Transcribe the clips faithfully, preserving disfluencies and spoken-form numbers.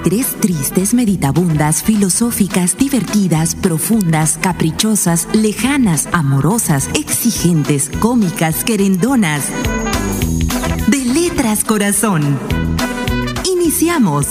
tres tristes, meditabundas, filosóficas, divertidas, profundas, caprichosas, lejanas, amorosas, exigentes, cómicas, querendonas. De Letras Corazón. Iniciamos.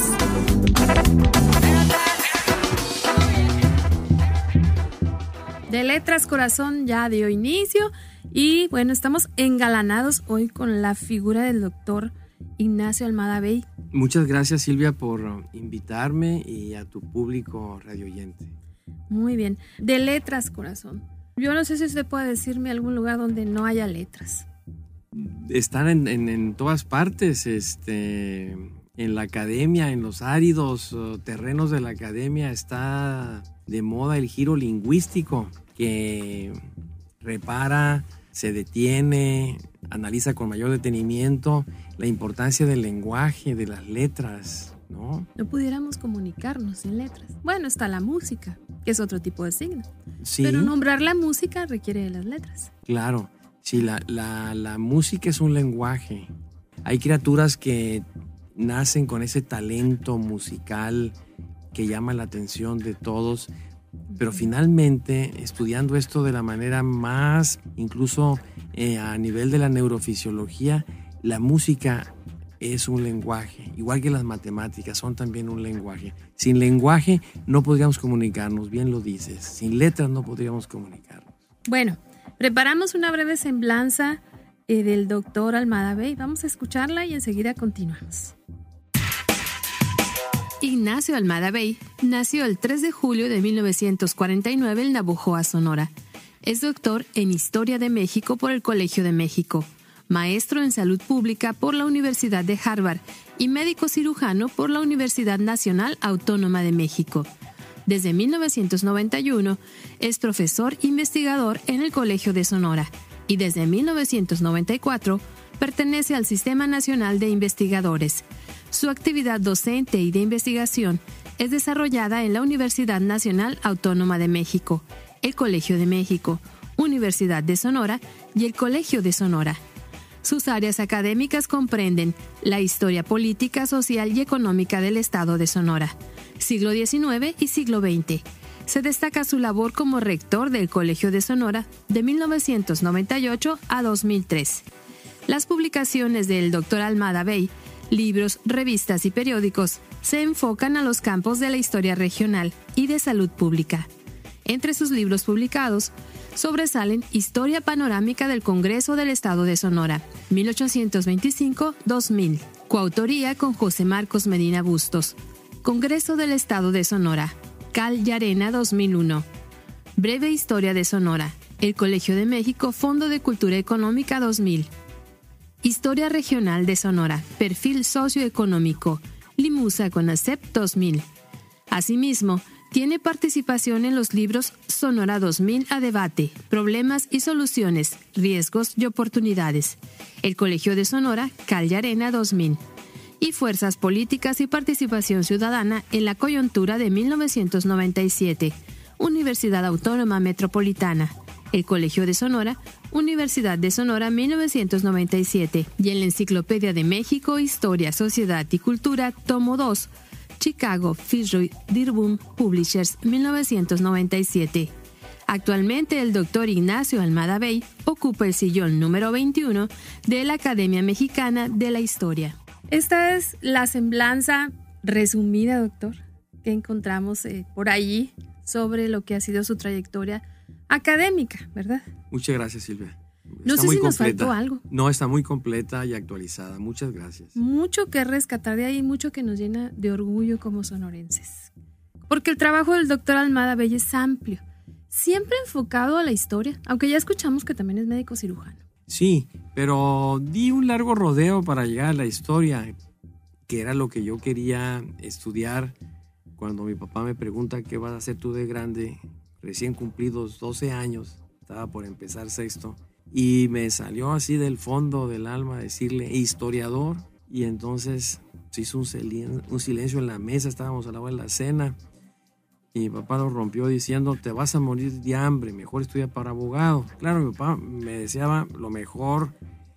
De Letras Corazón ya dio inicio y bueno, estamos engalanados hoy con la figura del doctor Ignacio Almada Bey. Muchas gracias, Silvia, por invitarme y a tu público radioyente. Muy bien. De Letras Corazón. Yo no sé si usted puede decirme algún lugar donde no haya letras. Están en, en, en todas partes, este, en la academia, en los áridos uh, terrenos de la academia está de moda el giro lingüístico, que repara, se detiene, analiza con mayor detenimiento la importancia del lenguaje, de las letras, ¿no? No pudiéramos comunicarnos sin letras. Bueno, está la música, que es otro tipo de signo. Sí. Pero nombrar la música requiere de las letras. Claro, sí, la, la, la música es un lenguaje. Hay criaturas que nacen con ese talento musical que llama la atención de todos, pero finalmente, estudiando esto de la manera más, incluso eh, a nivel de la neurofisiología, la música es un lenguaje, igual que las matemáticas son también un lenguaje. Sin lenguaje no podríamos comunicarnos, bien lo dices. Sin letras no podríamos comunicarnos. Bueno, preparamos una breve semblanza eh, del doctor Almada Bey. Vamos a escucharla y enseguida continuamos. Ignacio Almada Bey nació el tres de julio de mil novecientos cuarenta y nueve en Navojoa, Sonora. Es doctor en Historia de México por el Colegio de México, maestro en Salud Pública por la Universidad de Harvard y médico cirujano por la Universidad Nacional Autónoma de México. Desde mil novecientos noventa y uno es profesor investigador en el Colegio de Sonora y desde mil novecientos noventa y cuatro pertenece al Sistema Nacional de Investigadores. Su actividad docente y de investigación es desarrollada en la Universidad Nacional Autónoma de México, el Colegio de México, Universidad de Sonora y el Colegio de Sonora. Sus áreas académicas comprenden la historia política, social y económica del Estado de Sonora, siglo diecinueve y siglo veinte. Se destaca su labor como rector del Colegio de Sonora de mil novecientos noventa y ocho a dos mil tres. Las publicaciones del doctor Almada Bey, libros, revistas y periódicos, se enfocan a los campos de la historia regional y de salud pública. Entre sus libros publicados, sobresalen Historia Panorámica del Congreso del Estado de Sonora, mil ochocientos veinticinco a dos mil, coautoría con José Marcos Medina Bustos, Congreso del Estado de Sonora, Cal y Arena dos mil uno, Breve Historia de Sonora, el Colegio de México, Fondo de Cultura Económica dos mil, Historia Regional de Sonora, Perfil Socioeconómico, Limusa Conacep dos mil. Asimismo, tiene participación en los libros Sonora dos mil a debate, Problemas y Soluciones, Riesgos y Oportunidades, El Colegio de Sonora, Cal y Arena dos mil, y Fuerzas Políticas y Participación Ciudadana en la Coyuntura de mil novecientos noventa y siete, Universidad Autónoma Metropolitana, El Colegio de Sonora, Universidad de Sonora mil novecientos noventa y siete, y en la Enciclopedia de México, Historia, Sociedad y Cultura, tomo dos, Chicago, Fitzroy Dearborn Publishers, mil novecientos noventa y siete. Actualmente el doctor Ignacio Almada Bey ocupa el sillón número veintiuno de la Academia Mexicana de la Historia. Esta es la semblanza resumida, doctor, que encontramos eh, por allí sobre lo que ha sido su trayectoria académica, ¿verdad? Muchas gracias, Silvia. No Está sé muy si nos completa. faltó algo. No, está muy completa y actualizada. Muchas gracias. Mucho que rescatar de ahí, mucho que nos llena de orgullo como sonorenses. Porque el trabajo del doctor Almada Bey es amplio, siempre enfocado a la historia, aunque ya escuchamos que también es médico cirujano. Sí, pero di un largo rodeo para llegar a la historia, que era lo que yo quería estudiar cuando mi papá me pregunta qué vas a hacer tú de grande, recién cumplidos doce años, estaba por empezar sexto. Y me salió así del fondo del alma decirle historiador. Y entonces se hizo un, silen- un silencio en la mesa, estábamos a la hora de la cena. Y mi papá lo rompió diciendo, te vas a morir de hambre, mejor estudia para abogado. Claro, mi papá me deseaba lo mejor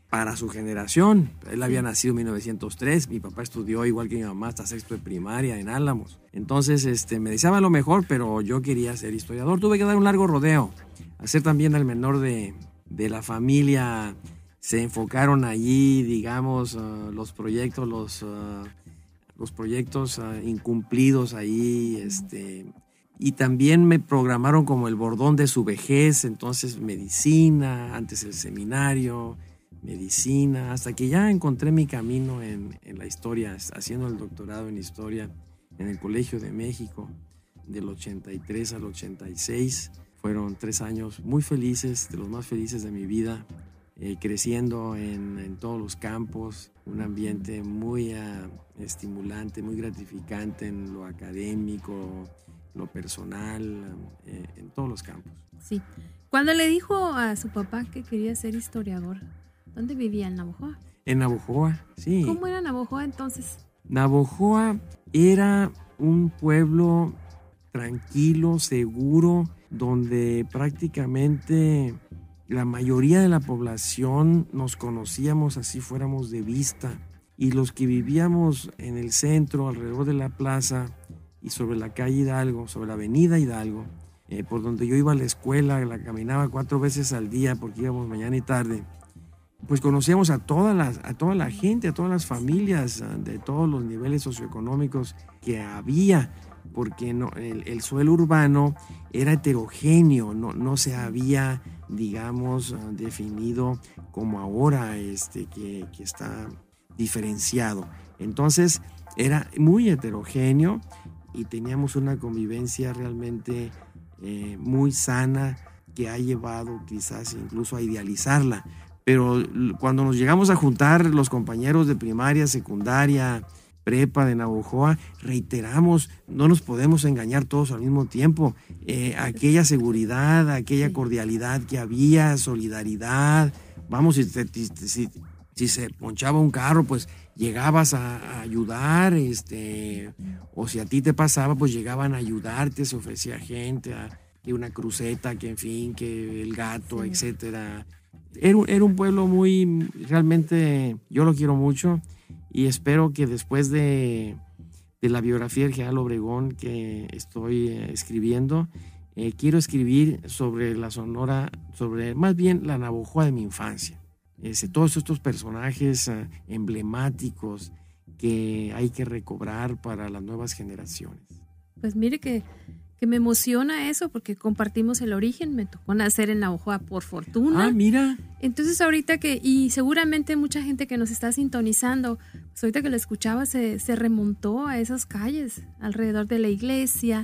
para su generación. Él había nacido en mil novecientos tres, mi papá estudió igual que mi mamá hasta sexto de primaria en Álamos. Entonces este, me deseaba lo mejor, pero yo quería ser historiador. Tuve que dar un largo rodeo, hacer también al menor de, de la familia. Se enfocaron allí, digamos, uh, los proyectos, los, uh, los proyectos uh, incumplidos ahí, este... Y también me programaron como el bordón de su vejez, entonces medicina, antes el seminario, medicina, hasta que ya encontré mi camino en, en la historia, haciendo el doctorado en historia en el Colegio de México, del ochenta y tres al ochenta y seis. Fueron tres años muy felices, de los más felices de mi vida, eh, creciendo en, en todos los campos, un ambiente muy uh, estimulante, muy gratificante en lo académico, lo personal, eh, en todos los campos. Sí. Cuando le dijo a su papá que quería ser historiador, ¿dónde vivía? ¿En Navojoa? En Navojoa, sí. ¿Cómo era Navojoa entonces? Navojoa era un pueblo tranquilo, seguro, donde prácticamente la mayoría de la población nos conocíamos así fuéramos de vista. Y los que vivíamos en el centro, alrededor de la plaza, y sobre la calle Hidalgo, sobre la avenida Hidalgo, eh, por donde yo iba a la escuela, la caminaba cuatro veces al día porque íbamos mañana y tarde, pues conocíamos a toda la, a toda la gente, a todas las familias de todos los niveles socioeconómicos que había, porque no, el, el suelo urbano era heterogéneo, no, no se había, digamos, definido como ahora, este, que, que está diferenciado. Entonces era muy heterogéneo y teníamos una convivencia realmente eh, muy sana que ha llevado quizás incluso a idealizarla. Pero cuando nos llegamos a juntar los compañeros de primaria, secundaria, prepa de Navojoa, reiteramos, no nos podemos engañar todos al mismo tiempo. Eh, aquella seguridad, aquella cordialidad que había, solidaridad. Vamos, si, si, si, si se ponchaba un carro, pues llegabas a, a ayudar, este, o si a ti te pasaba, pues llegaban a ayudarte, se ofrecía gente, a, que una cruceta, que en fin, que el gato, sí, etcétera. Era, era un pueblo muy, realmente, yo lo quiero mucho y espero que después de, de la biografía del general Obregón que estoy eh, escribiendo, eh, quiero escribir sobre la Sonora, sobre más bien la Navojoa de mi infancia. Ese, todos estos personajes uh, emblemáticos que hay que recobrar para las nuevas generaciones. Pues mire que, que me emociona eso porque compartimos el origen, me tocó nacer en Navojoa por fortuna. Ah, mira. Entonces ahorita que, y seguramente mucha gente que nos está sintonizando, pues ahorita que lo escuchaba se, se remontó a esas calles alrededor de la iglesia,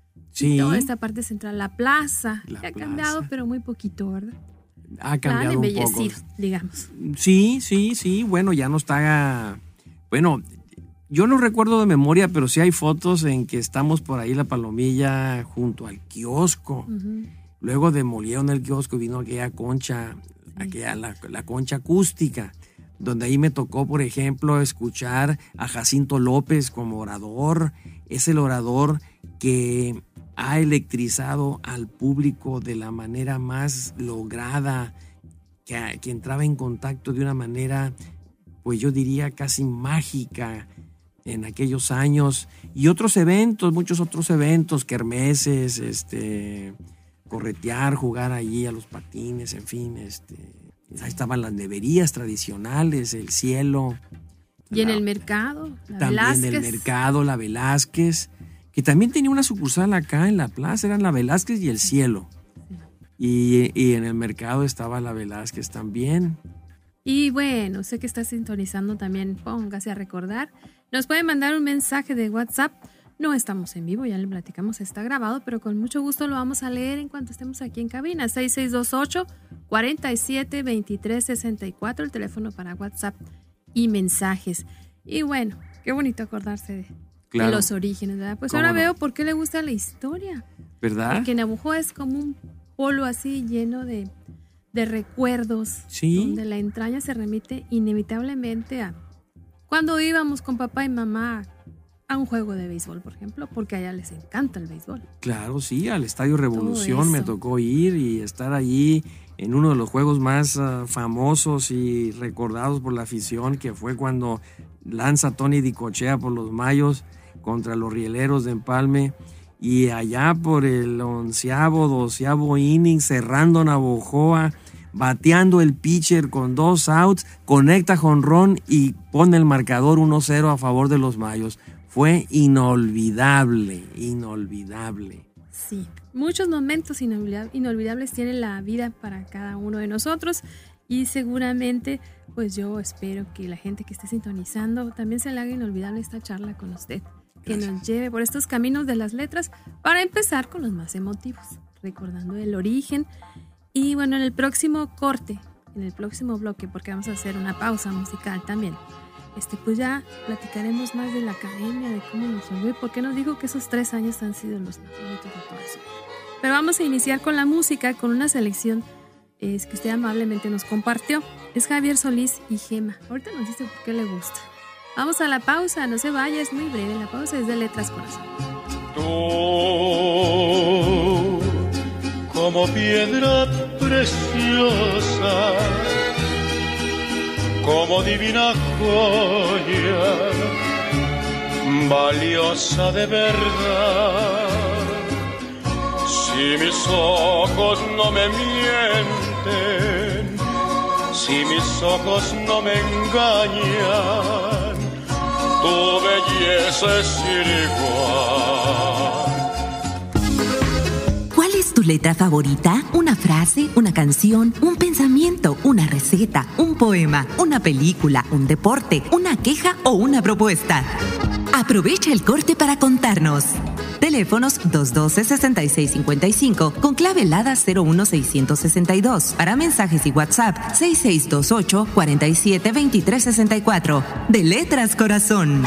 sí, toda esta parte central, la plaza, la que ha plaza. cambiado pero muy poquito, ¿verdad? Ha cambiado un poco. Digamos. Sí, sí, sí. Bueno, ya no está. Bueno, yo no recuerdo de memoria, pero sí hay fotos en que estamos por ahí la Palomilla junto al kiosco. Uh-huh. Luego demolieron el kiosco y vino aquella concha, sí, aquella, la, la concha acústica, donde ahí me tocó, por ejemplo, escuchar a Jacinto López como orador. Es el orador que ha electrizado al público de la manera más lograda, que, que entraba en contacto de una manera, pues yo diría casi mágica en aquellos años. Y otros eventos, muchos otros eventos, kermeses, este, corretear, jugar allí a los patines, en fin, este, ahí estaban las neverías tradicionales, el cielo. Y en la, el mercado, la también Velázquez. en el mercado, la Velázquez, que también tenía una sucursal acá en la plaza, eran la Velázquez y el cielo. Y, y en el mercado estaba la Velázquez también. Y bueno, sé que está sintonizando también, póngase a recordar. Nos puede mandar un mensaje de WhatsApp. No estamos en vivo, ya le platicamos, está grabado, pero con mucho gusto lo vamos a leer en cuanto estemos aquí en cabina. seis seis dos ocho, cuatro siete, dos tres seis cuatro, el teléfono para WhatsApp y mensajes. Y bueno, qué bonito acordarse de, claro, de los orígenes, ¿verdad? Pues ahora no? veo por qué le gusta la historia. ¿Verdad? Porque Navojoa es como un polo así lleno de, de recuerdos. Sí. Donde la entraña se remite inevitablemente a cuando íbamos con papá y mamá a un juego de béisbol, por ejemplo, porque allá les encanta el béisbol. Claro, sí, al Estadio Revolución me tocó ir y estar allí en uno de los juegos más uh, famosos y recordados por la afición, que fue cuando lanza Tony Dicochea por los Mayos contra los Rieleros de Empalme, y allá por el onceavo, doceavo inning, cerrando Navojoa, bateando el pitcher con dos outs, conecta jonrón y pone el marcador uno cero a favor de los Mayos. Fue inolvidable, inolvidable. Sí, muchos momentos inolvidables tiene la vida para cada uno de nosotros, y seguramente pues yo espero que la gente que esté sintonizando también se le haga inolvidable esta charla con usted. Que Gracias. Nos lleve por estos caminos de las letras, para empezar con los más emotivos, recordando el origen. Y bueno, en el próximo corte, en el próximo bloque, porque vamos a hacer una pausa musical también, este, pues ya platicaremos más de la academia, de cómo nos volvió y por qué nos dijo que esos tres años han sido los más bonitos de toda su vida. Pero vamos a iniciar con la música, con una selección eh, que usted amablemente nos compartió. Es Javier Solís y Gema. Ahorita nos dice por qué le gusta. Vamos a la pausa, no se vaya, es muy breve. La pausa es de Letras Corazón. Tú, como piedra preciosa, como divina joya, valiosa de verdad. Si mis ojos no me mienten, si mis ojos no me engañan, tu belleza es sin igual. ¿Cuál es tu letra favorita? ¿Una frase, una canción, un pensamiento, una receta, un poema, una película, un deporte, una queja o una propuesta? Aprovecha el corte para contarnos. Teléfonos dos uno dos, seis seis cinco cinco con clave helada cero uno seis seis dos. Para mensajes y WhatsApp seis seis dos ocho, cuatro siete, dos tres seis cuatro. De Letras Corazón.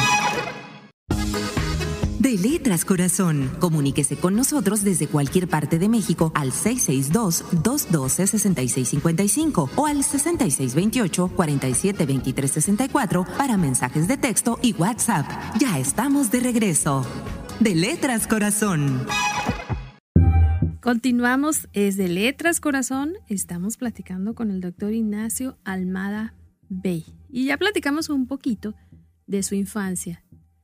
De Letras Corazón. Comuníquese con nosotros desde cualquier parte de México al seis seis dos, dos uno dos, seis seis cinco cinco o al seis seis dos ocho, cuatro siete, dos tres seis cuatro para mensajes de texto y WhatsApp. Ya estamos de regreso. De Letras Corazón. Continuamos, es de Letras Corazón. Estamos platicando con el doctor Ignacio Almada Bey. Y ya platicamos un poquito de su infancia,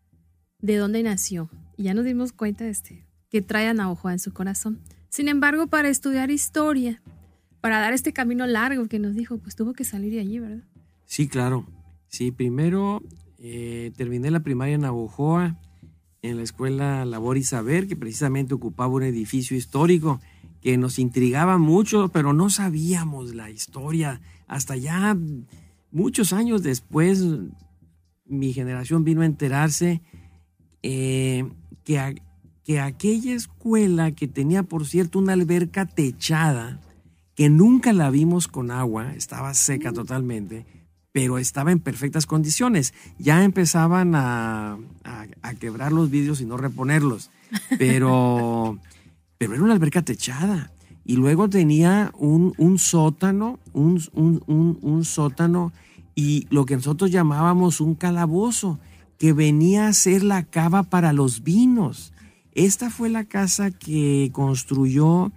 de dónde nació. Y ya nos dimos cuenta este, que trae a Navojoa en su corazón. Sin embargo, para estudiar historia, para dar este camino largo que nos dijo, pues tuvo que salir de allí, ¿verdad? Sí, claro. Sí, primero eh, terminé la primaria en Navojoa, en la escuela Labor y Saber, que precisamente ocupaba un edificio histórico que nos intrigaba mucho, pero no sabíamos la historia. Hasta ya muchos años después, mi generación vino a enterarse eh, que, a, que aquella escuela, que tenía, por cierto, una alberca techada, que nunca la vimos con agua, estaba seca totalmente, pero estaba en perfectas condiciones. Ya empezaban a, a, a quebrar los vidrios y no reponerlos, pero, pero era una alberca techada. Y luego tenía un, un sótano, un, un, un, un sótano y lo que nosotros llamábamos un calabozo, que venía a ser la cava para los vinos. Esta fue la casa que construyó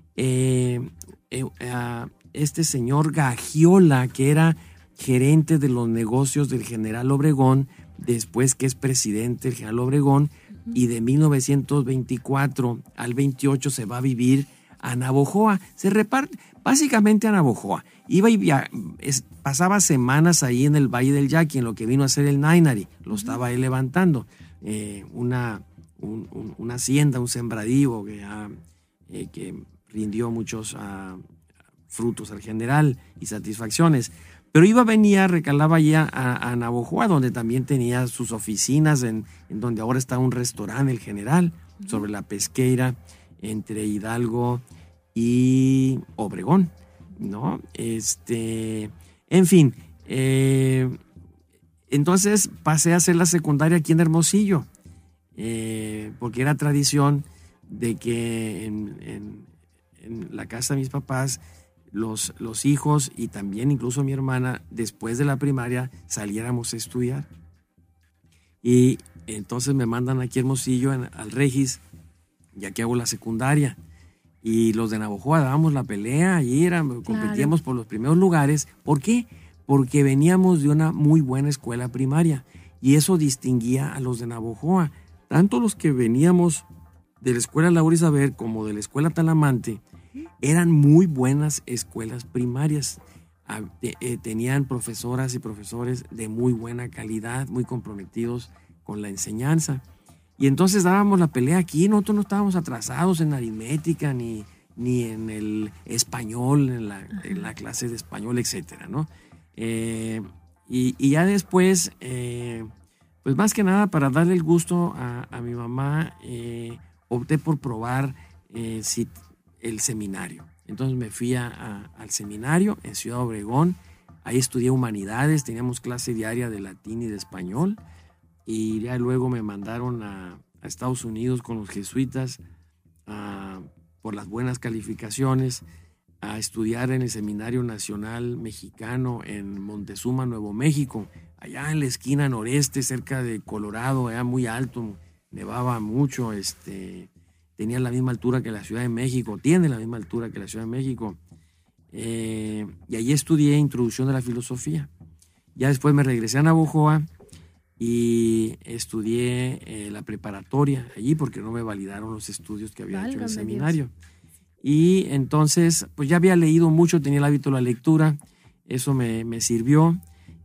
eh, eh, eh, este señor Gagiola, que era gerente de los negocios del General Obregón, después que es presidente del General Obregón, uh-huh. y de mil novecientos veinticuatro al veintiocho se va a vivir a Navojoa. Se reparte básicamente a Navojoa. Iba y via- es, pasaba semanas ahí en el Valle del Yaqui, en lo que vino a ser el Nainari. Lo estaba ahí levantando. Eh, una, un, un, una hacienda, un sembradío que, uh, eh, que rindió muchos uh, frutos al general y satisfacciones. Pero iba, venía, recalaba allá a, a Navojoa, donde también tenía sus oficinas, en, en donde ahora está un restaurante, el General, uh-huh. sobre la Pesqueira, entre Hidalgo y Obregón, ¿no? Este, en fin, eh, entonces pasé a hacer la secundaria aquí en Hermosillo, eh, porque era tradición de que en, en, en la casa de mis papás, Los, los hijos y también incluso mi hermana, después de la primaria, saliéramos a estudiar. Y entonces me mandan aquí a Hermosillo, en, al Regis, y aquí hago la secundaria. Y los de Navojoa dábamos la pelea, allí era, competíamos claro. por los primeros lugares. ¿Por qué? Porque veníamos de una muy buena escuela primaria y eso distinguía a los de Navojoa. Tanto los que veníamos de la escuela Laura Isabel como de la escuela Talamante eran muy buenas escuelas primarias. Tenían profesoras y profesores de muy buena calidad, muy comprometidos con la enseñanza. Y entonces dábamos la pelea aquí, nosotros no estábamos atrasados en aritmética, ni, ni en el español, en la, en la clase de español, etcétera, ¿no? Eh, y, y ya después, eh, pues más que nada para darle el gusto a, a mi mamá, eh, opté por probar eh, si, el seminario. Entonces me fui a, a, al seminario en Ciudad Obregón, ahí estudié humanidades, teníamos clase diaria de latín y de español, y ya luego me mandaron a, a Estados Unidos con los jesuitas a, por las buenas calificaciones a estudiar en el Seminario Nacional Mexicano en Montezuma, Nuevo México, allá en la esquina noreste, cerca de Colorado, allá muy alto, nevaba mucho, este, tenía la misma altura que la Ciudad de México, tiene la misma altura que la Ciudad de México, eh, y allí estudié Introducción de la Filosofía. Ya después me regresé a Navojoa y estudié eh, la preparatoria allí porque no me validaron los estudios que había Válgame hecho en el seminario. Dios. Y entonces, pues ya había leído mucho, tenía el hábito de la lectura, eso me, me sirvió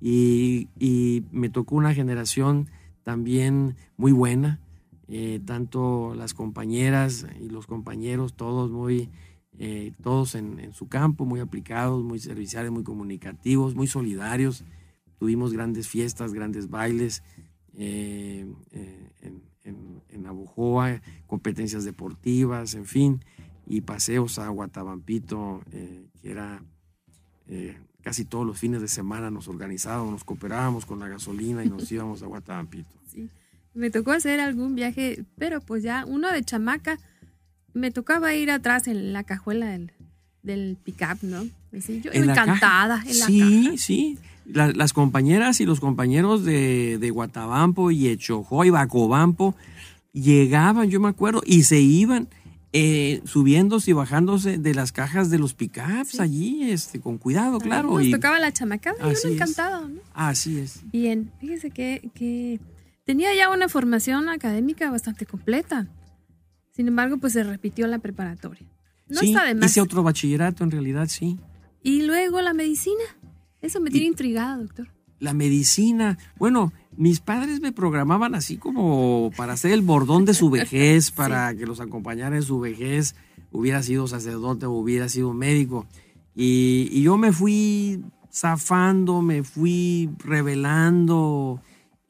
y, y me tocó una generación también muy buena, eh, tanto las compañeras y los compañeros, todos muy, eh, todos en, en su campo, muy aplicados, muy serviciales, muy comunicativos, muy solidarios. Tuvimos grandes fiestas, grandes bailes eh, eh, en, en, en Navojoa, competencias deportivas, en fin, y paseos a Guatabampito, eh, que era eh, casi todos los fines de semana nos organizábamos, nos cooperábamos con la gasolina y nos íbamos a Guatabampito. Sí, me tocó hacer algún viaje, pero pues ya uno de chamaca, me tocaba ir atrás en la cajuela del, del pick-up, ¿no? Así, yo iba encantada en la sí, caja. Sí, sí. La, las compañeras y los compañeros de, de Guatabampo y Echojó y Bacobampo llegaban, yo me acuerdo, y se iban eh, subiéndose y bajándose de las cajas de los pickups sí. allí, este, con cuidado, claro. Nos y tocaba la chamacada y uno encantado, ¿no? Así es. Bien, fíjese que, que tenía ya una formación académica bastante completa. Sin embargo, pues se repitió la preparatoria. No sí, está de más. Hice otro bachillerato, en realidad, sí. Y luego la medicina. Eso me tiene y intrigada, doctor. La medicina. Bueno, mis padres me programaban así como para hacer el bordón de su vejez, para sí. que los acompañara en su vejez. Hubiera sido sacerdote o hubiera sido médico. Y, y yo me fui zafando, me fui revelando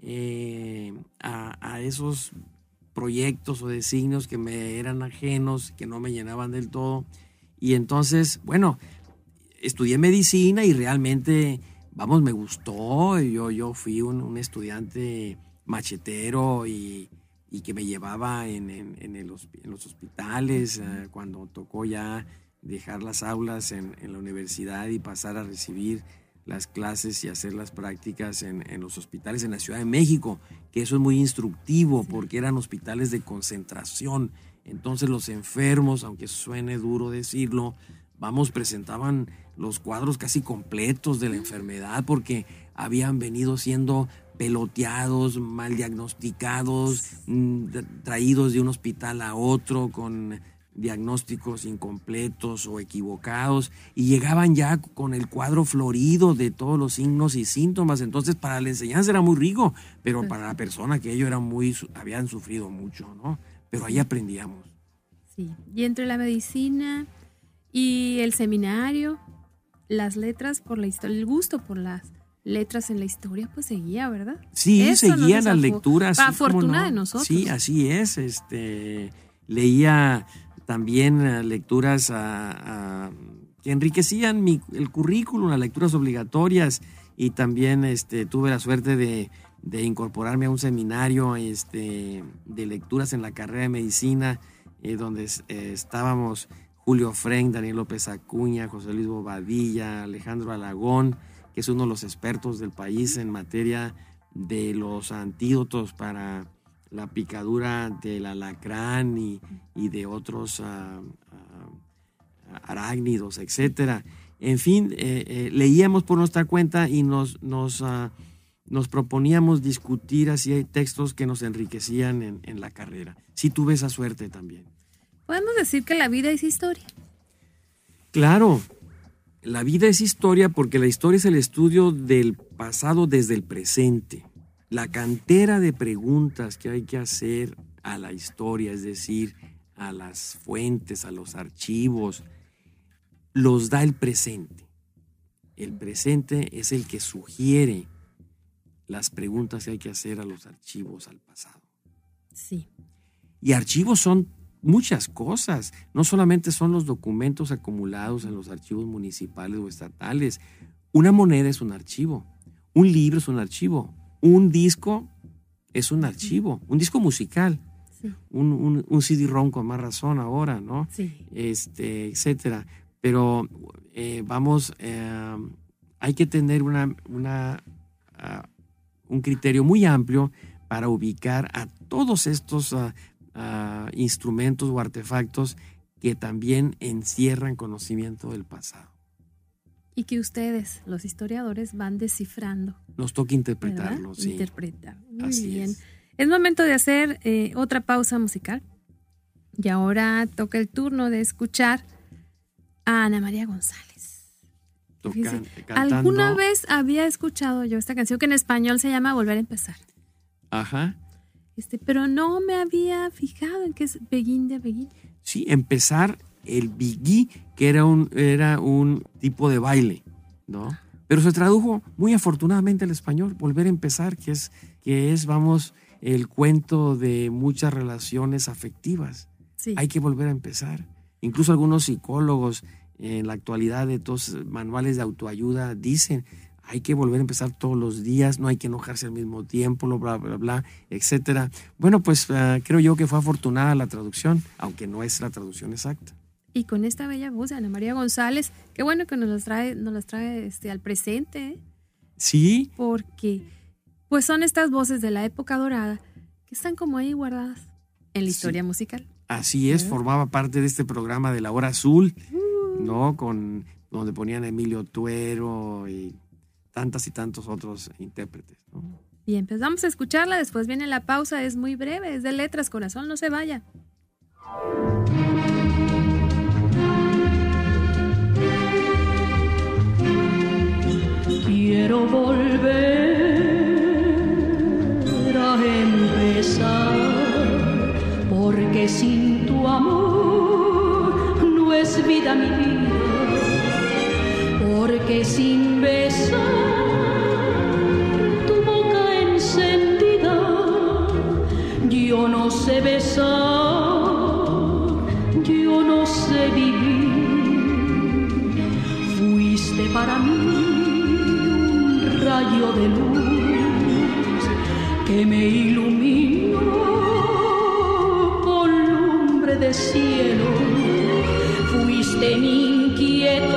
eh, a, a esos proyectos o designios que me eran ajenos, que no me llenaban del todo. Y entonces, bueno, estudié medicina y realmente, vamos, me gustó. Yo, yo fui un, un estudiante machetero y, y que me llevaba en, en, en, el, en los hospitales, eh, cuando tocó ya dejar las aulas en, en la universidad y pasar a recibir las clases y hacer las prácticas en, en los hospitales en la Ciudad de México, que eso es muy instructivo porque eran hospitales de concentración. Entonces los enfermos, aunque suene duro decirlo, vamos, presentaban los cuadros casi completos de la enfermedad porque habían venido siendo peloteados, mal diagnosticados, traídos de un hospital a otro con diagnósticos incompletos o equivocados y llegaban ya con el cuadro florido de todos los signos y síntomas. Entonces para la enseñanza era muy rico, pero sí. para la persona que ellos eran muy, habían sufrido mucho, ¿no? Pero ahí aprendíamos. Sí, y entre la medicina y el seminario, las letras por la historia, el gusto por las letras en la historia, pues seguía, ¿verdad? Sí, Eso seguían las lecturas. Para sí, fortuna no. de nosotros. Sí, así es. Este, leía también uh, lecturas a, a, que enriquecían mi, el currículum, las lecturas obligatorias, y también este, tuve la suerte de, de incorporarme a un seminario este, de lecturas en la carrera de medicina, eh, donde eh, estábamos Julio Frenk, Daniel López Acuña, José Luis Bobadilla, Alejandro Alagón, que es uno de los expertos del país en materia de los antídotos para la picadura del alacrán y, y de otros uh, uh, arácnidos, etcétera. En fin, eh, eh, leíamos por nuestra cuenta y nos, nos, uh, nos proponíamos discutir así textos que nos enriquecían en, en la carrera. Sí tuve esa suerte también. ¿Podemos decir que la vida es historia? Claro, la vida es historia porque la historia es el estudio del pasado desde el presente. La cantera de preguntas que hay que hacer a la historia, es decir, a las fuentes, a los archivos, los da el presente. El presente es el que sugiere las preguntas que hay que hacer a los archivos al pasado. Sí. Y archivos son muchas cosas. No solamente son los documentos acumulados en los archivos municipales o estatales. Una moneda es un archivo. Un libro es un archivo. Un disco es un archivo. Un disco musical. Sí. Un, un, un C D-ROM con más razón ahora, ¿no? Sí. Este, etcétera. Pero eh, vamos, eh, hay que tener una, una, uh, un criterio muy amplio para ubicar a todos estos uh, uh, instrumentos o artefactos que también encierran conocimiento del pasado. Y que ustedes, los historiadores, van descifrando. Nos toca interpretarlo, ¿verdad? Sí. Interpretar. Muy Así bien. Es. Es momento de hacer eh, otra pausa musical. Y ahora toca el turno de escuchar a Ana María González. Tocan, cantando. Alguna vez había escuchado yo esta canción que en español se llama Volver a empezar. Ajá. Este, pero no me había fijado en que es Begin de Begin. Sí, empezar el bigui, que era un, era un tipo de baile, ¿no? Pero se tradujo muy afortunadamente al español, volver a empezar, que es, que es, vamos, el cuento de muchas relaciones afectivas. Sí. Hay que volver a empezar. Incluso algunos psicólogos en la actualidad de estos manuales de autoayuda dicen, hay que volver a empezar todos los días, no hay que enojarse al mismo tiempo, bla, bla, bla, etcétera. Bueno, pues uh, creo yo que fue afortunada la traducción, aunque no es la traducción exacta. Y con esta bella voz de Ana María González, qué bueno que nos las trae, nos las trae este, al presente. ¿eh? Sí. Porque pues son estas voces de la época dorada que están como ahí guardadas en la historia sí. musical. Así es, ¿Eh? Formaba parte de este programa de La Hora Azul, uh. ¿no? Con, donde ponían a Emilio Tuero y tantas y tantos otros intérpretes, ¿no? Bien, pues vamos a escucharla, después viene la pausa, es muy breve, es de Letras, Corazón, no se vaya. Quiero volver a empezar, porque sin tu amor no es vida mi vida, porque sin besar tu boca encendida, yo no sé besar, yo no sé vivir. Fuiste para mí rayo de luz que me iluminó con lumbre de cielo. Fuiste mi inquietud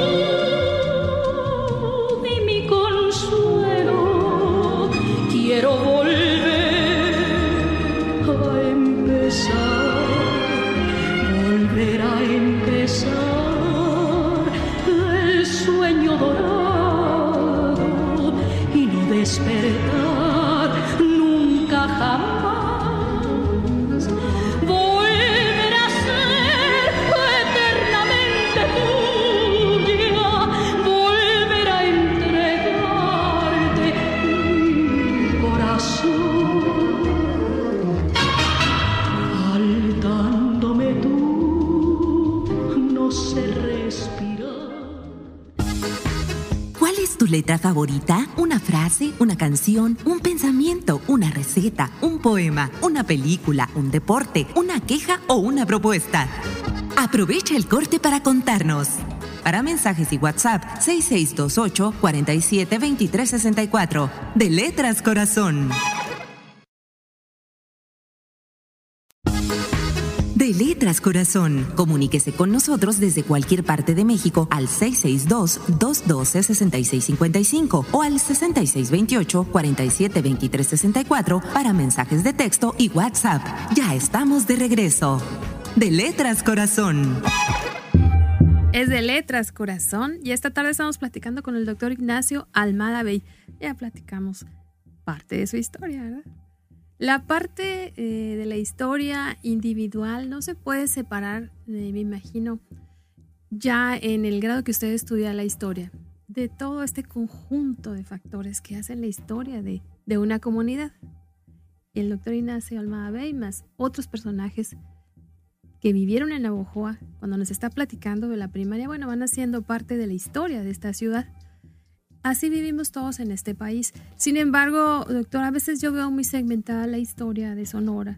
y mi consuelo. Quiero volver a empezar, volver a empezar el sueño dorado, despertar nunca jamás, volver a ser eternamente tuya, volver a entregarte mi corazón, faltándome tú no sé respirar. ¿Cuál es tu letra favorita? ¿Una frase, una canción, un pensamiento, una receta, un poema, una película, un deporte, una queja o una propuesta? Aprovecha el corte para contarnos. Para mensajes y WhatsApp, seis seis dos ocho, cuatro siete, dos tres seis cuatro. De Letras Corazón. De Letras Corazón. Comuníquese con nosotros desde cualquier parte de México al seis seis dos, dos uno dos, seis seis cinco cinco o al seis seis dos ocho, cuatro siete, dos tres seis cuatro para mensajes de texto y WhatsApp. Ya estamos de regreso. De Letras Corazón. Es de letras, corazón. Y esta tarde estamos platicando con el doctor Ignacio Almada Bey. Ya platicamos parte de su historia, ¿verdad? La parte eh, de la historia individual no se puede separar, eh, me imagino, ya en el grado que usted estudia la historia, de todo este conjunto de factores que hacen la historia de, de una comunidad. El doctor Ignacio Almada Bey, más otros personajes que vivieron en Navojoa, cuando nos está platicando de la primaria, bueno, van haciendo parte de la historia de esta ciudad. Así vivimos todos en este país. Sin embargo, doctor, a veces yo veo muy segmentada la historia de Sonora,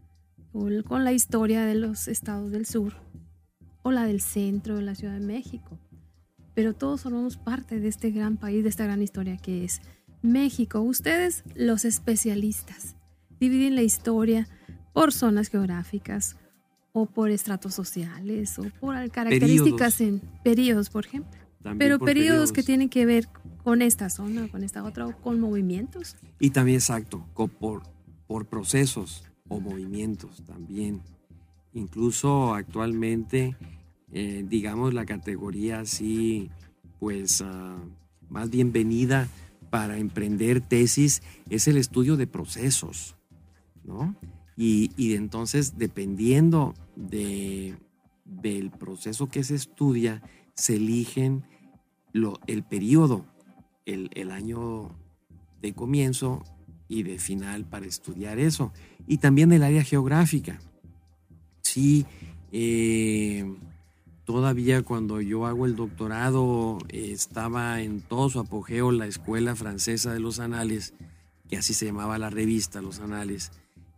o con la historia de los estados del sur, o la del centro de la Ciudad de México. Pero todos formamos parte de este gran país, de esta gran historia que es México. Ustedes, los especialistas, dividen la historia por zonas geográficas, o por estratos sociales, o por características períodos. En periodos, por ejemplo. También Pero periodos, periodos que tienen que ver con esta zona, con esta otra, o con movimientos. Y también, exacto, por, por procesos o movimientos también. Incluso actualmente, eh, digamos, la categoría así, pues, uh, más bienvenida para emprender tesis es el estudio de procesos, ¿no? Y, y entonces, dependiendo de, del proceso que se estudia, se eligen lo, el periodo, el, el año de comienzo y de final para estudiar eso. Y también el área geográfica. Sí, eh, todavía cuando yo hago el doctorado eh, estaba en todo su apogeo la Escuela Francesa de los Anales, que así se llamaba la revista, Los Anales,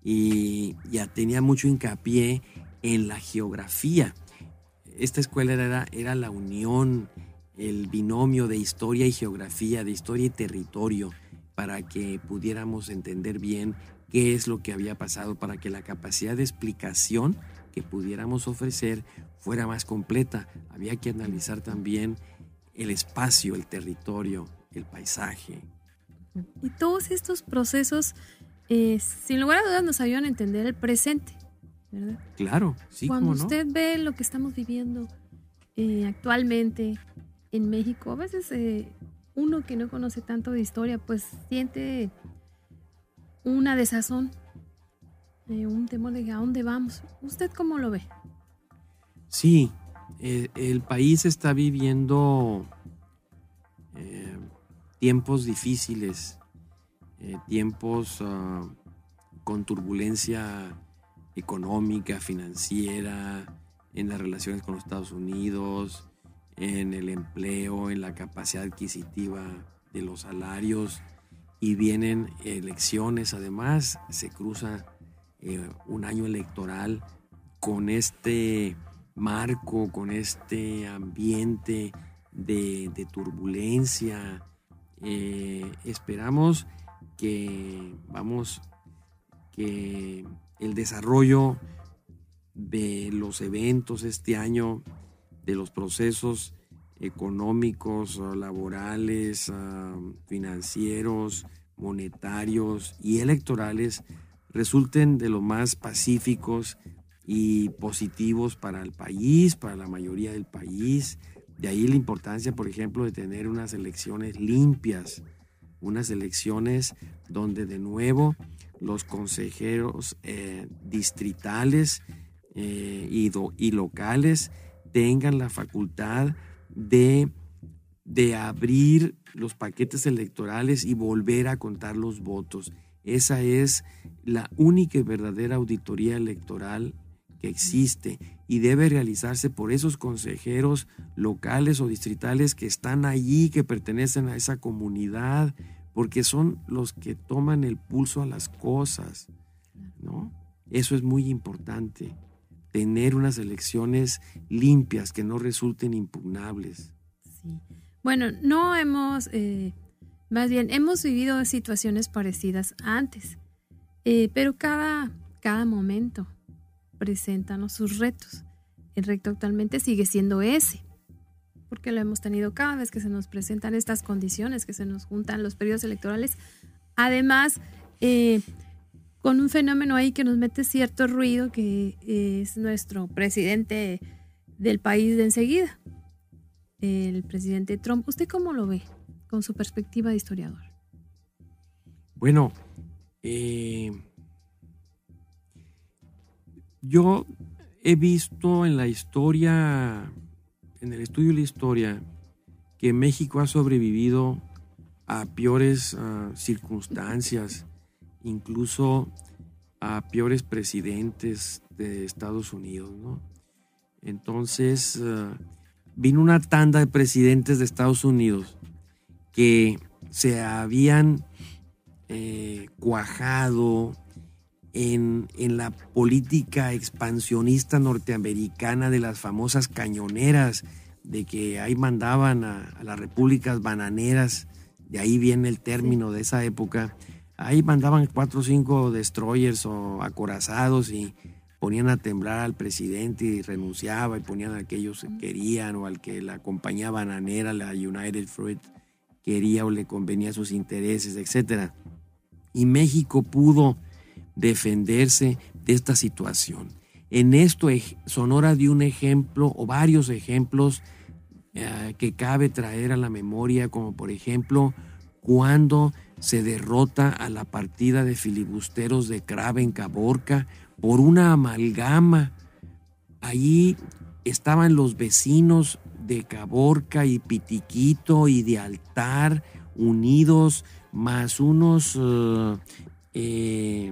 y ya tenía mucho hincapié en la geografía. Esta escuela era, era la unión, el binomio de historia y geografía, de historia y territorio, para que pudiéramos entender bien qué es lo que había pasado, para que la capacidad de explicación que pudiéramos ofrecer fuera más completa. Había que analizar también el espacio, el territorio, el paisaje. Y todos estos procesos, eh, sin lugar a dudas, nos ayudan a entender el presente, ¿verdad? Claro, sí, Cuando cómo no. usted ve lo que estamos viviendo eh, actualmente en México, a veces eh, uno que no conoce tanto de historia, pues siente una desazón, eh, un temor de a dónde vamos. ¿Usted cómo lo ve? Sí, eh, el país está viviendo eh, tiempos difíciles, eh, tiempos uh, con turbulencia económica, financiera, en las relaciones con los Estados Unidos, en el empleo, en la capacidad adquisitiva de los salarios, y vienen elecciones. Además, se cruza eh, un año electoral con este marco, con este ambiente de, de turbulencia. Eh, esperamos que, vamos, que el desarrollo de los eventos este año, de los procesos económicos, laborales, financieros, monetarios y electorales, resulten de lo más pacíficos y positivos para el país, para la mayoría del país. De ahí la importancia, por ejemplo, de tener unas elecciones limpias, unas elecciones donde de nuevo los consejeros eh, distritales eh, y, do, y locales tengan la facultad de, de abrir los paquetes electorales y volver a contar los votos. Esa es la única y verdadera auditoría electoral que existe y debe realizarse por esos consejeros locales o distritales que están allí, que pertenecen a esa comunidad, porque son los que toman el pulso a las cosas, ¿no? Eso es muy importante, tener unas elecciones limpias que no resulten impugnables. Sí. Bueno, no hemos, eh, más bien, hemos vivido situaciones parecidas antes, eh, pero cada, cada momento presenta, ¿no?, sus retos. El reto actualmente sigue siendo ese, porque lo hemos tenido cada vez que se nos presentan estas condiciones, que se nos juntan los periodos electorales. Además, eh, con un fenómeno ahí que nos mete cierto ruido, que es nuestro presidente del país de enseguida, el presidente Trump. ¿Usted cómo lo ve con su perspectiva de historiador? Bueno, eh, yo he visto en la historia, en el estudio de la historia, que México ha sobrevivido a peores uh, circunstancias, incluso a peores presidentes de Estados Unidos, ¿no? Entonces, uh, vino una tanda de presidentes de Estados Unidos que se habían eh, cuajado en, en la política expansionista norteamericana de las famosas cañoneras, de que ahí mandaban a, a las repúblicas bananeras, de ahí viene el término de esa época. Ahí mandaban cuatro o cinco destroyers o acorazados y ponían a temblar al presidente y renunciaba, y ponían a aquellos que querían, o al que la compañía bananera, la United Fruit, quería o le convenía sus intereses, etcétera. Y México pudo defenderse de esta situación. En esto Sonora dio un ejemplo o varios ejemplos eh, que cabe traer a la memoria, como por ejemplo cuando se derrota a la partida de filibusteros de Crave en Caborca por una amalgama. Allí estaban los vecinos de Caborca y Pitiquito y de Altar unidos, más unos uh, eh,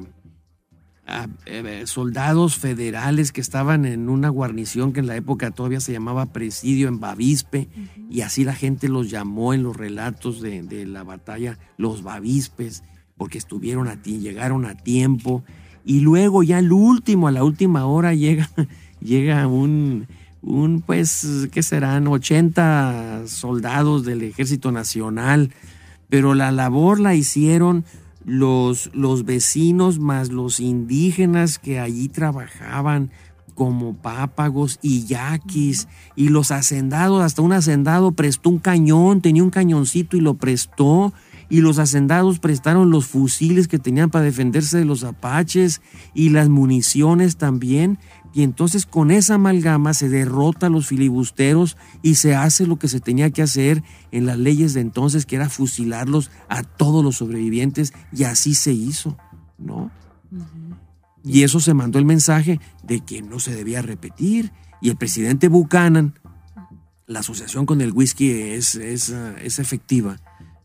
a, eh, soldados federales que estaban en una guarnición que en la época todavía se llamaba Presidio en Bavispe, uh-huh. Y así la gente los llamó en los relatos de, de la batalla los Bavispes, porque estuvieron a ti, llegaron a tiempo. Y luego ya al último, a la última hora llega, llega un, un, pues, ¿qué serán? ochenta soldados del Ejército Nacional, pero la labor la hicieron los, los vecinos más los indígenas que allí trabajaban como pápagos y yaquis, y los hacendados, hasta un hacendado prestó un cañón, tenía un cañoncito y lo prestó, y los hacendados prestaron los fusiles que tenían para defenderse de los apaches y las municiones también, y entonces con esa amalgama se derrota a los filibusteros y se hace lo que se tenía que hacer en las leyes de entonces, que era fusilarlos a todos los sobrevivientes, y así se hizo, ¿no? Uh-huh. Y eso se mandó el mensaje de que no se debía repetir, y el presidente Buchanan, la asociación con el whisky es, es, es efectiva.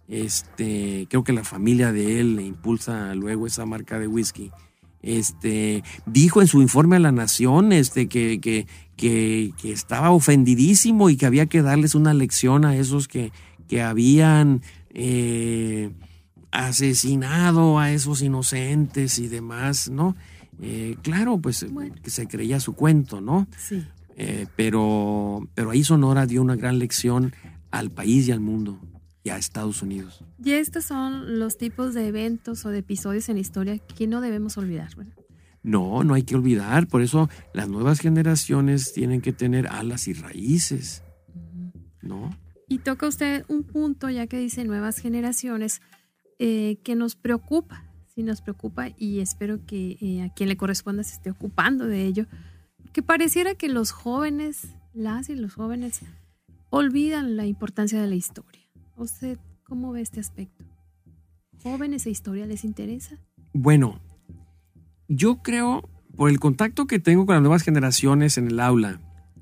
Este, creo que la familia de él le impulsa luego esa marca de whisky. Este, dijo en su informe a la Nación este, que, que, que, que estaba ofendidísimo y que había que darles una lección a esos que, que habían eh, asesinado a esos inocentes y demás, ¿no? Eh, claro, pues bueno, que se creía su cuento, ¿no? Sí. Eh, pero, pero ahí Sonora dio una gran lección al país y al mundo y a Estados Unidos. Y estos son los tipos de eventos o de episodios en la historia que no debemos olvidar, ¿verdad? No, no hay que olvidar. Por eso las nuevas generaciones tienen que tener alas y raíces, ¿no? Y toca usted un punto, ya que dice nuevas generaciones, eh, que nos preocupa. Sí nos preocupa, y espero que eh, a quien le corresponda se esté ocupando de ello, que pareciera que los jóvenes, las y los jóvenes, olvidan la importancia de la historia. ¿Usted cómo ve este aspecto? ¿Jóvenes e historia les interesa? Bueno, yo creo, por el contacto que tengo con las nuevas generaciones en el aula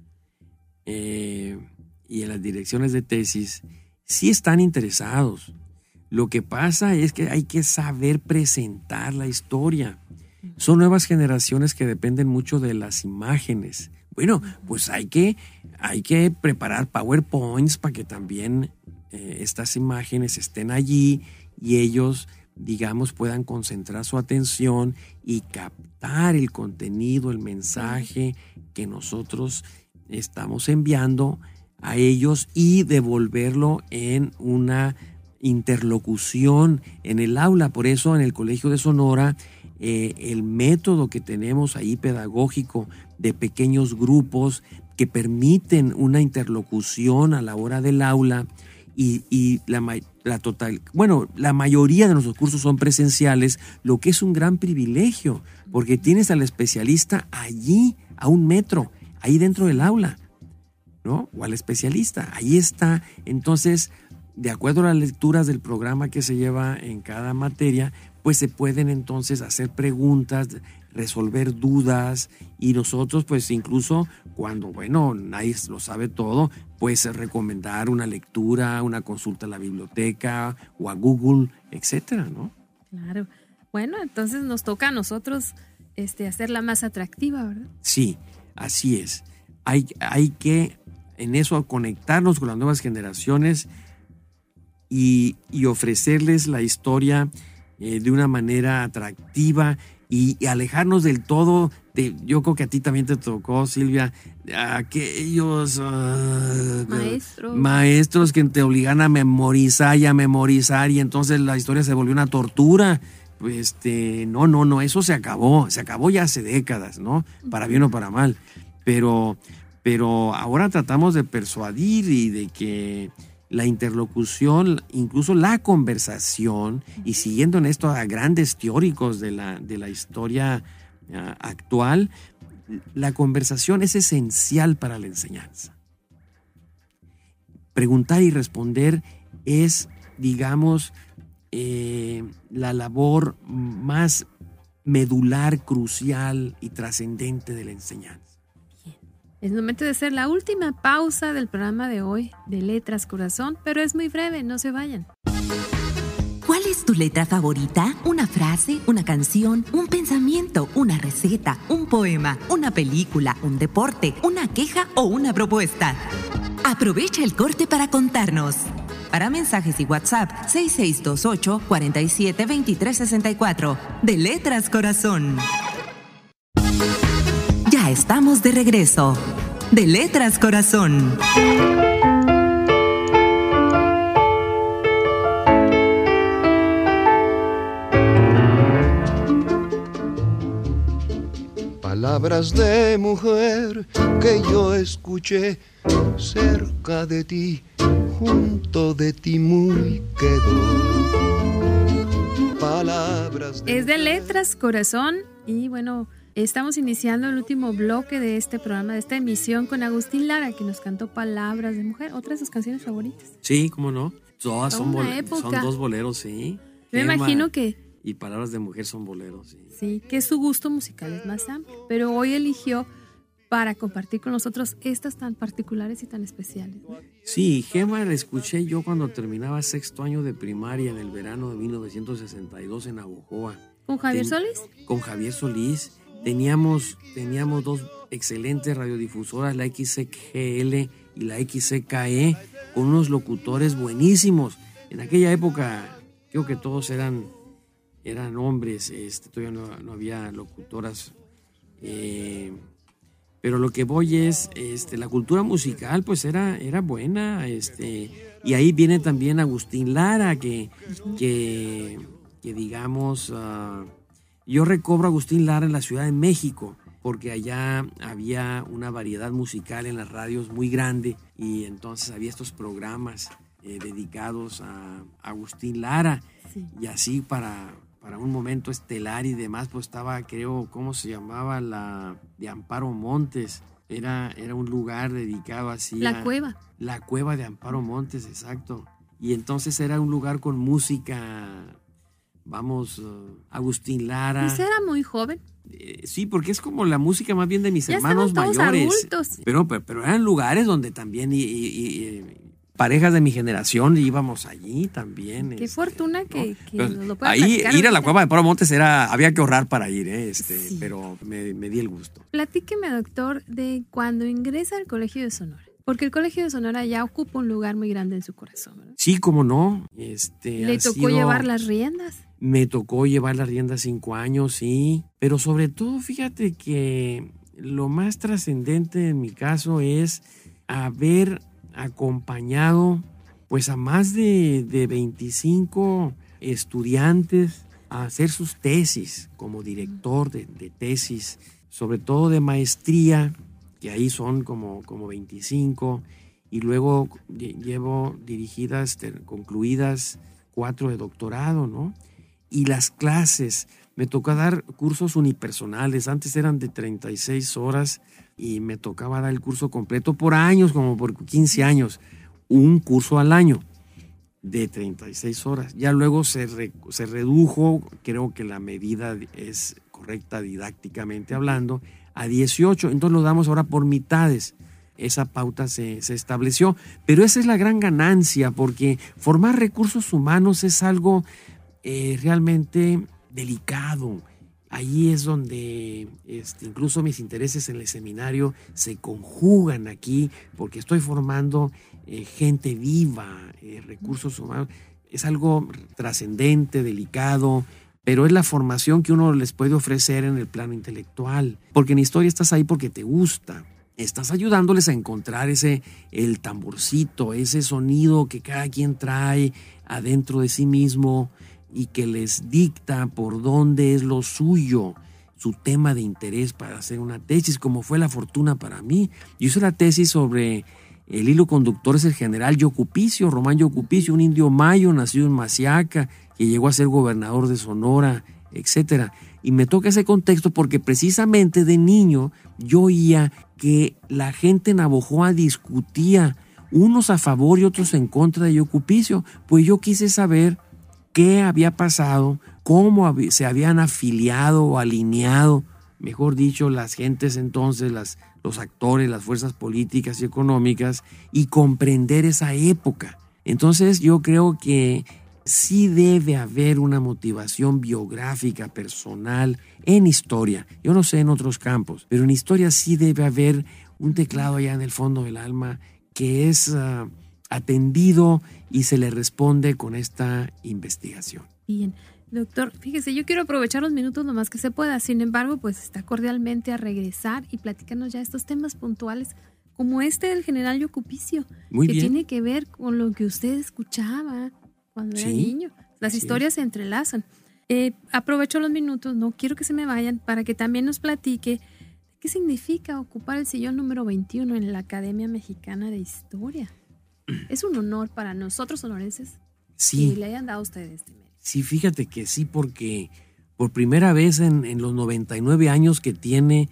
eh, y en las direcciones de tesis, sí están interesados. Lo que pasa es que hay que saber presentar la historia. Son nuevas generaciones que dependen mucho de las imágenes. Bueno, pues hay que, hay que preparar PowerPoints para que también eh, estas imágenes estén allí y ellos, digamos, puedan concentrar su atención y captar el contenido, el mensaje que nosotros estamos enviando a ellos y devolverlo en una interlocución en el aula. Por eso en el Colegio de Sonora eh, el método que tenemos ahí pedagógico de pequeños grupos que permiten una interlocución a la hora del aula y, y la, la total, bueno, la mayoría de nuestros cursos son presenciales, lo que es un gran privilegio porque tienes al especialista allí a un metro, ahí dentro del aula. ¿no? O al especialista. Ahí está. Entonces, de acuerdo a las lecturas del programa que se lleva en cada materia, pues se pueden entonces hacer preguntas, resolver dudas, y nosotros pues incluso cuando, bueno, nadie lo sabe todo, pues recomendar una lectura, una consulta a la biblioteca o a Google, etcétera, ¿no? Claro. Bueno, entonces nos toca a nosotros este, hacerla más atractiva, ¿verdad? Sí, así es. Hay, hay que en eso conectarnos con las nuevas generaciones y, y ofrecerles la historia eh, de una manera atractiva y, y alejarnos del todo. De, yo creo que a ti también te tocó, Silvia, aquellos uh, maestros. maestros que te obligan a memorizar y a memorizar, y entonces la historia se volvió una tortura. Este, no, no, no, eso se acabó, se acabó ya hace décadas, ¿no? Para bien o para mal. Pero, pero ahora tratamos de persuadir y de que la interlocución, incluso la conversación, y siguiendo en esto a grandes teóricos de la, de la historia uh, actual, la conversación es esencial para la enseñanza. Preguntar y responder es, digamos, eh, la labor más medular, crucial y trascendente de la enseñanza. Es momento de hacer la última pausa del programa de hoy de Letras Corazón, pero es muy breve, no se vayan. ¿Cuál es tu letra favorita? ¿Una frase, una canción, un pensamiento, una receta, un poema, una película, un deporte, una queja o una propuesta? Aprovecha el corte para contarnos. Para mensajes y WhatsApp, seis seis dos ocho, cuatro siete, dos tres seis cuatro. De Letras Corazón. Ya estamos de regreso. De Letras Corazón. Palabras de mujer que yo escuché cerca de ti, junto de ti muy quedó. Palabras de Es de Letras Corazón y bueno, estamos iniciando el último bloque de este programa, de esta emisión con Agustín Lara, que nos cantó Palabras de Mujer, otra de sus canciones favoritas. Sí, cómo no. Todas son, Una bol- época. son dos boleros, sí. Me Gema imagino que y Palabras de Mujer son boleros, sí. sí, que su gusto musical es más amplio, pero hoy eligió para compartir con nosotros estas tan particulares y tan especiales, ¿no? Sí, Gema la escuché yo cuando terminaba sexto año de primaria en el verano de mil novecientos sesenta y dos en Navojoa. ¿Con Javier Ten- Solís? Con Javier Solís. Teníamos, teníamos dos excelentes radiodifusoras, la X C G L y la X C K E, con unos locutores buenísimos. En aquella época, creo que todos eran, eran hombres, este, todavía no, no había locutoras. Eh, pero lo que voy es, este, la cultura musical pues era, era buena, este, y ahí viene también Agustín Lara, que, que, que digamos... Uh, Yo recobro a Agustín Lara en la Ciudad de México, porque allá había una variedad musical en las radios muy grande y entonces había estos programas eh, dedicados a Agustín Lara. Sí. Y así para, para un momento estelar y demás, pues estaba, creo, ¿cómo se llamaba? La de Amparo Montes. Era, era un lugar dedicado así La a... Cueva. La Cueva de Amparo Montes, exacto. Y entonces era un lugar con música... Vamos, uh, Agustín Lara. Pues era muy joven. Eh, sí, porque es como la música más bien de mis Ya hermanos estaban todos mayores. adultos. Pero, pero, pero eran lugares donde también y, y- y- y parejas de mi generación íbamos allí también. Qué este, fortuna que, que Pero nos lo pueda ahí platicar ir a la ahorita. Cueva de Amparo Montes era, había que ahorrar para ir, eh, este, Sí. pero me, me di el gusto. Platíqueme, doctor, de cuando ingresa al Colegio de Sonora. Porque el Colegio de Sonora ya ocupa un lugar muy grande en su corazón, ¿verdad? Sí, cómo no. Este, Le ha tocó sido- llevar las riendas. Me tocó llevar las riendas cinco años, sí. Pero sobre todo, fíjate que lo más trascendente en mi caso es haber acompañado pues a más de, de veinticinco estudiantes a hacer sus tesis como director de, de tesis, sobre todo de maestría, que ahí son como, como veinticinco, y luego lle- llevo dirigidas, ter- concluidas cuatro de doctorado, ¿no? Y las clases, me tocó dar cursos unipersonales. Antes eran de treinta y seis horas y me tocaba dar el curso completo por años, como por quince años. Un curso al año de treinta y seis horas. Ya luego se, re, se redujo, creo que la medida es correcta didácticamente hablando, a dieciocho. Entonces lo damos ahora por mitades. Esa pauta se, se estableció. Pero esa es la gran ganancia, porque formar recursos humanos es algo eh, realmente delicado. Ahí es donde este, incluso mis intereses en el seminario se conjugan aquí, porque estoy formando eh, gente viva, eh, recursos humanos. Es algo trascendente, delicado, pero es la formación que uno les puede ofrecer en el plano intelectual. Porque en historia estás ahí porque te gusta. Estás ayudándoles a encontrar ese, el tamborcito, ese sonido que cada quien trae adentro de sí mismo y que les dicta por dónde es lo suyo, su tema de interés para hacer una tesis, como fue la fortuna para mí. Yo hice la tesis sobre el hilo conductor, es el general Yocupicio, Román Yocupicio, un indio mayo nacido en Maciaca, que llegó a ser gobernador de Sonora, etcétera. Y me toca ese contexto porque precisamente de niño yo oía que la gente navajoa discutía, unos a favor y otros en contra de Yocupicio. Pues yo quise saber qué había pasado, cómo se habían afiliado o alineado, mejor dicho, las gentes entonces, las, los actores, las fuerzas políticas y económicas, y comprender esa época. Entonces yo creo que sí debe haber una motivación biográfica, personal, en historia. Yo no sé en otros campos, pero en historia sí debe haber un teclado allá en el fondo del alma que es uh, atendido y se le responde con esta investigación. Bien, doctor, fíjese, yo quiero aprovechar los minutos lo más que se pueda. Sin embargo, pues está cordialmente a regresar y platicarnos ya estos temas puntuales como este del general Yocupicio, Muy que bien. tiene que ver con lo que usted escuchaba cuando era Sí, niño. Las historias es. se entrelazan. Eh, aprovecho los minutos, no quiero que se me vayan, para que también nos platique qué significa ocupar el sillón número veintiuno en la Academia Mexicana de Historia. Es un honor para nosotros sonorenses Sí. que le hayan dado a ustedes este mérito. Sí, fíjate que sí, porque por primera vez en, en los noventa y nueve años que tiene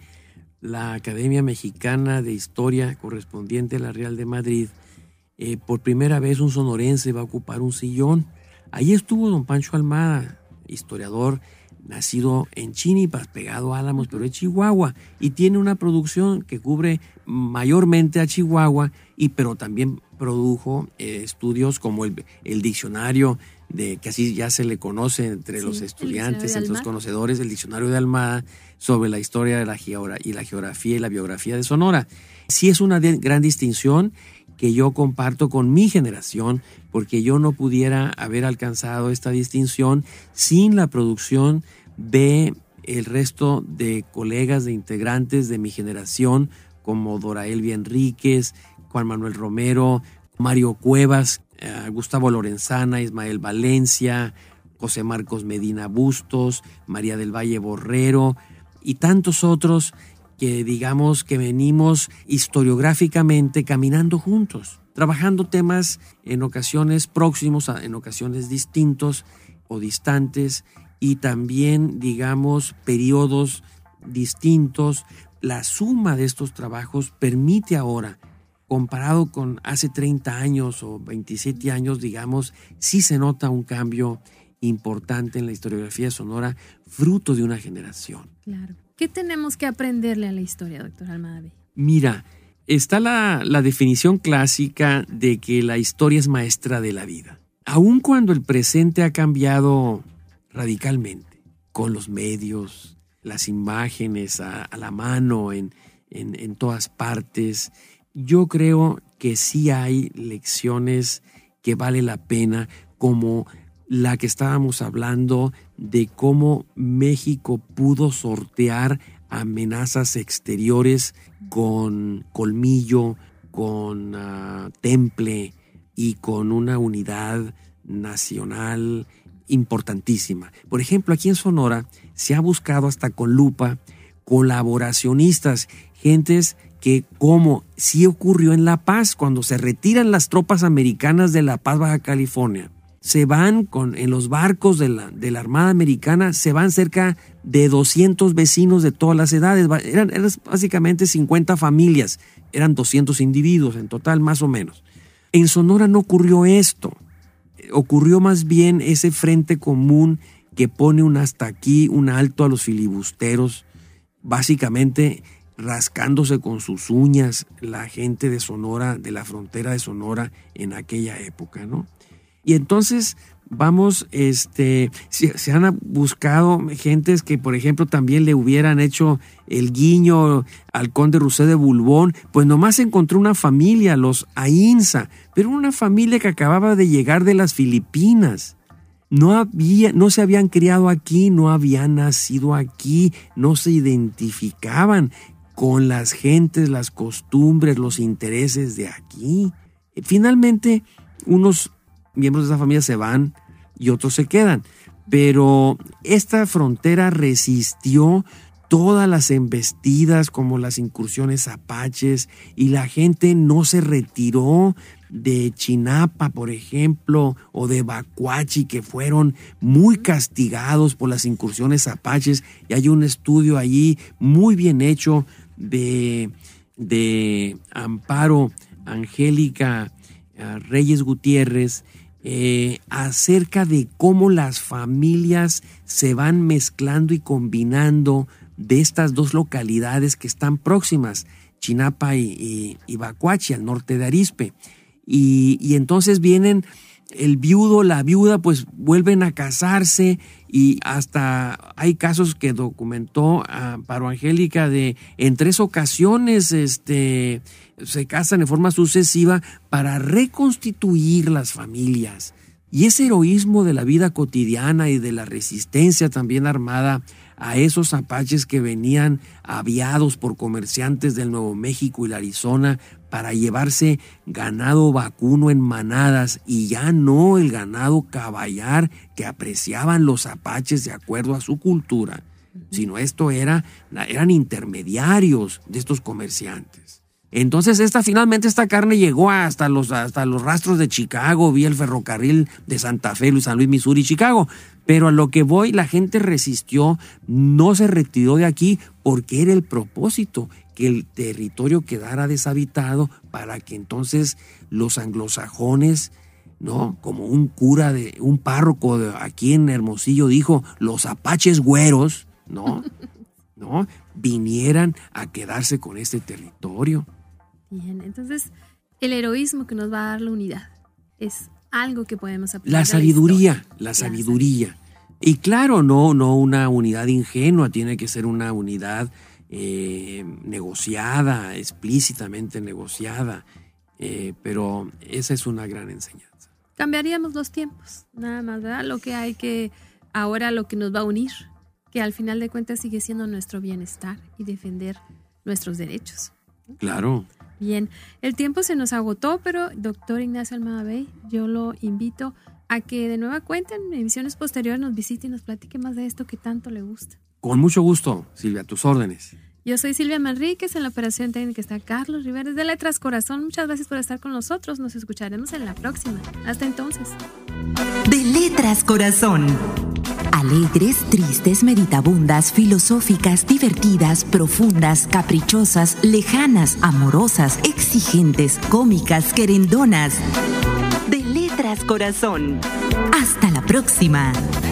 la Academia Mexicana de Historia correspondiente a la Real de Madrid, eh, por primera vez un sonorense va a ocupar un sillón. Ahí estuvo don Pancho Almada, historiador nacido en Chínipas, pegado a Álamos, pero es Chihuahua, y tiene una producción que cubre mayormente a Chihuahua, y pero también produjo eh, estudios como el, el diccionario, de que así ya se le conoce entre Sí, los el estudiantes, diccionario de entre los Almada. conocedores, el diccionario de Almada, sobre la historia de la geogra- y la geografía y la biografía de Sonora. Sí es una de- gran distinción que yo comparto con mi generación, porque yo no pudiera haber alcanzado esta distinción sin la producción de el resto de colegas, de integrantes de mi generación, como Dora Elvia Enríquez, Juan Manuel Romero, Mario Cuevas, eh, Gustavo Lorenzana, Ismael Valencia, José Marcos Medina Bustos, María del Valle Borrero y tantos otros que digamos que venimos historiográficamente caminando juntos, trabajando temas en ocasiones próximos, en ocasiones distintos o distantes, y también digamos periodos distintos. La suma de estos trabajos permite ahora, comparado con hace treinta años o veintisiete años, digamos, sí se nota un cambio importante en la historiografía sonora, fruto de una generación. Claro. ¿Qué tenemos que aprenderle a la historia, doctor Almada Bey? Mira, está la, la definición clásica de que la historia es maestra de la vida. Aun cuando el presente ha cambiado radicalmente, con los medios, las imágenes a, a la mano en, en, en todas partes, yo creo que sí hay lecciones que vale la pena, como la que estábamos hablando de cómo México pudo sortear amenazas exteriores con colmillo, con uh, temple y con una unidad nacional importantísima. Por ejemplo, aquí en Sonora se ha buscado hasta con lupa colaboracionistas, gentes que, como sí ocurrió en La Paz, cuando se retiran las tropas americanas de La Paz, Baja California, se van con, en los barcos de la, de la Armada Americana, se van cerca de doscientos vecinos de todas las edades. Eran, eran básicamente cincuenta familias, eran doscientos individuos en total, más o menos. En Sonora no ocurrió esto. Ocurrió más bien ese frente común que pone un hasta aquí, un alto a los filibusteros, básicamente rascándose con sus uñas la gente de Sonora, de la frontera de Sonora en aquella época, ¿no? Y entonces vamos, este, se, se han buscado gentes que, por ejemplo, también le hubieran hecho el guiño al conde Rusé de Bulbón, pues nomás se encontró una familia, los Ainsa, pero una familia que acababa de llegar de las Filipinas. No había, no se habían criado aquí, no habían nacido aquí, no se identificaban con las gentes, las costumbres, los intereses de aquí. Finalmente, unos miembros de esa familia se van y otros se quedan, pero esta frontera resistió todas las embestidas como las incursiones apaches y la gente no se retiró de Chinapa, por ejemplo, o de Bacuachi, que fueron muy castigados por las incursiones apaches, y hay un estudio allí muy bien hecho de, de Amparo Angélica Reyes Gutiérrez, eh, acerca de cómo las familias se van mezclando y combinando de estas dos localidades que están próximas, Chinapa y, y, y Bacuachi, al norte de Arizpe. Y, y entonces vienen el viudo, la viuda, pues vuelven a casarse, y hasta hay casos que documentó Amparo Angélica de en tres ocasiones este, se casan en forma sucesiva para reconstituir las familias. Y ese heroísmo de la vida cotidiana y de la resistencia también armada a esos apaches que venían aviados por comerciantes del Nuevo México y la Arizona para llevarse ganado vacuno en manadas, y ya no el ganado caballar que apreciaban los apaches de acuerdo a su cultura, sino esto era, eran intermediarios de estos comerciantes. Entonces esta, finalmente esta carne llegó hasta los, hasta los rastros de Chicago, vía el ferrocarril de Santa Fe, San Luis, Missouri, Chicago. Pero a lo que voy, la gente resistió, no se retiró de aquí porque era el propósito, que el territorio quedara deshabitado para que entonces los anglosajones, ¿no? Como un cura, de un párroco de aquí en Hermosillo dijo, los apaches güeros, ¿no? ¿no? vinieran a quedarse con este territorio. Bien, entonces el heroísmo que nos va a dar la unidad es algo que podemos aplicar. La sabiduría, la sabiduría. Y claro, no, no una unidad ingenua, tiene que ser una unidad eh, negociada, explícitamente negociada, eh, pero esa es una gran enseñanza. Cambiaríamos los tiempos, nada más, ¿verdad? Lo que hay que, ahora lo que nos va a unir, que al final de cuentas sigue siendo nuestro bienestar y defender nuestros derechos. Claro. Bien, el tiempo se nos agotó, pero doctor Ignacio Almada Bey, yo lo invito a que de nueva cuenta en emisiones posteriores nos visite y nos platique más de esto que tanto le gusta. Con mucho gusto, Silvia, a tus órdenes. Yo soy Silvia Manríquez, en la operación técnica está Carlos Rivera de Letras Corazón. Muchas gracias por estar con nosotros, nos escucharemos en la próxima. Hasta entonces. De Letras Corazón. Alegres, tristes, meditabundas, filosóficas, divertidas, profundas, caprichosas, lejanas, amorosas, exigentes, cómicas, querendonas. De Letras Corazón. Hasta la próxima.